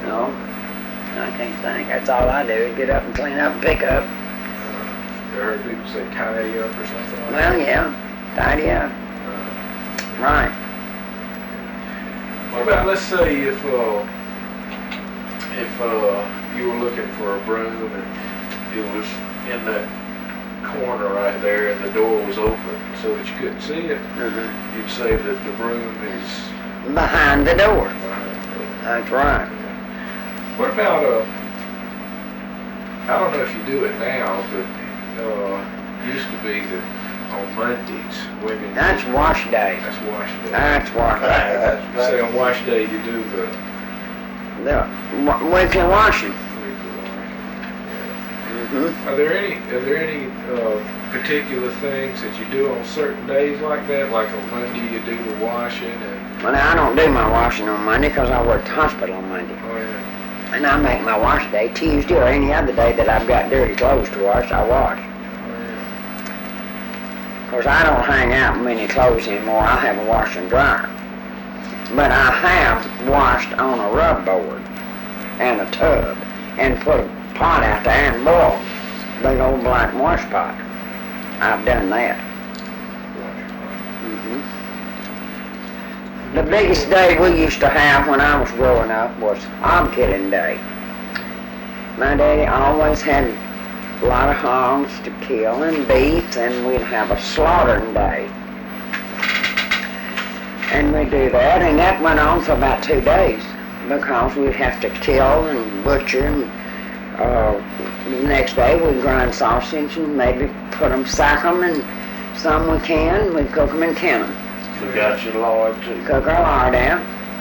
No, I can't think. That's all I do is get up and clean up and pick up. You heard people say tidy up or something like Well, that? yeah, tidy up. Right. What about, let's say if you were looking for a broom and it was in that corner right there and the door was open so that you couldn't see it, Mm-hmm. you'd say that the broom is Behind the door. behind the door. That's right. What about, I don't know if you do it now, but it used to be that on Mondays, women... That's wash day. That's wash day. That's wash day. Say on wash day you do the The weekly washing. weekly washing. Mm-hmm. Are there any particular things that you do on certain days like that? Like on Monday you do the washing and... Well, now, I don't do my washing on Monday because I work at the hospital on Monday. Oh yeah. And I make my wash day Tuesday or any other day that I've got dirty clothes to wash, I wash. Oh yeah. Of course, I don't hang out many clothes anymore. I have a washer and dryer. But I have washed on a rub board and a tub and put a pot out there and boiled. Big old black wash pot. I've done that. Mm-hmm. The biggest day we used to have when I was growing up was hog killing day. My daddy always had a lot of hogs to kill and beef, and we'd have a slaughtering day. And we'd do that, and that went on for about 2 days because we'd have to kill and butcher, and the next day we'd grind sausage and maybe sack them, and some we canned, we'd cook them and can them. You got your lard too. Cook our lard out,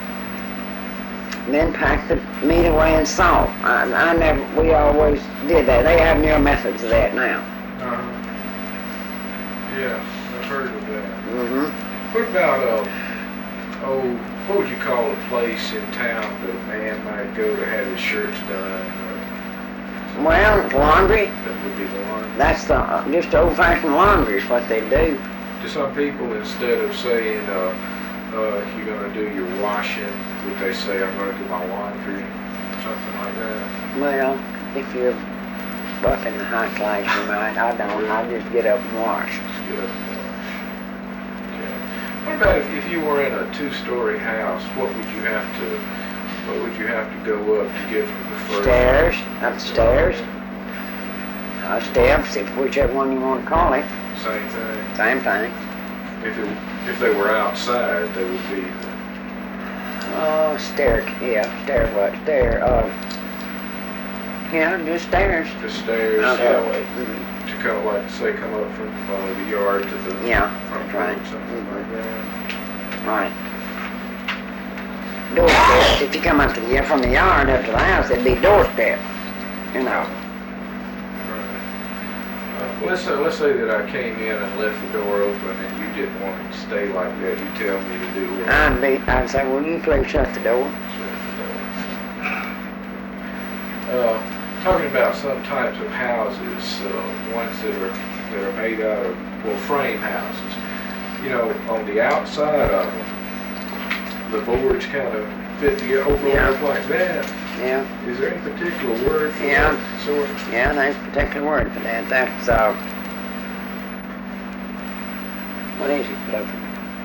then pack the meat away in salt. We always did that. They have newer methods of that now. Yeah, I've heard of that. Mm-hmm. What about, what would you call a place in town that a man might go to have his shirts done? Well, laundry, That would be the one. that's just old-fashioned laundry is what they do. To some people, instead of saying, you're going to do your washing, would they say, I'm going to do my laundry? Something like that. Well, if you're up in the high class, you might. I don't. I just get up and wash. Just get up and wash. Okay. What about if you were in a 2-story house, what would you have to go up to get from the first? Stairs, upstairs, steps, whichever one you want to call it. Same thing. Same thing. If they were outside, they would be Oh, stair, just stairs. the stairs Okay. to come, like say, come up from the yard to the Yeah, front that's door, right. something like that. Right. Doorsteps. If you come up from the yard up to the house, it'd be doorstep. You know. Right. Let's say that I came in and left the door open and you didn't want it to stay like that. You tell me to do what? I'd say, well, you please shut the door. Talking about some types of houses, ones that are made out of, well, frame houses. You know, on the outside of them, the boards kind of fit the overlap like that. Yeah. Is there any particular word for Yeah. that sort of? Yeah, there's a particular word for that. That's, what is it, Lothar?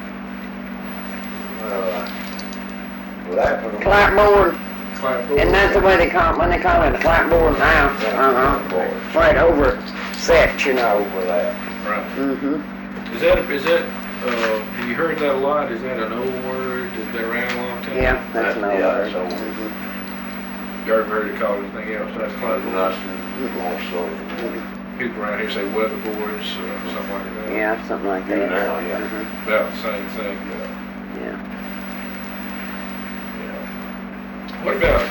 Clapboard. Clapboard? And that's the way they call it, when they call it a clapboard now. Right over set, you know. Overlap. Right. Mm-hmm. Is that, have you heard that a lot? Is that an old word? Has been around a long time? Yeah, that's an old Yeah, word. it's old. Mhm. You ever heard it called anything else? That's clapboard. Nothing more so. People around here say weatherboards or something like that. Yeah, something like that. Yeah, yeah. Mhm. About the same thing. Yeah. What about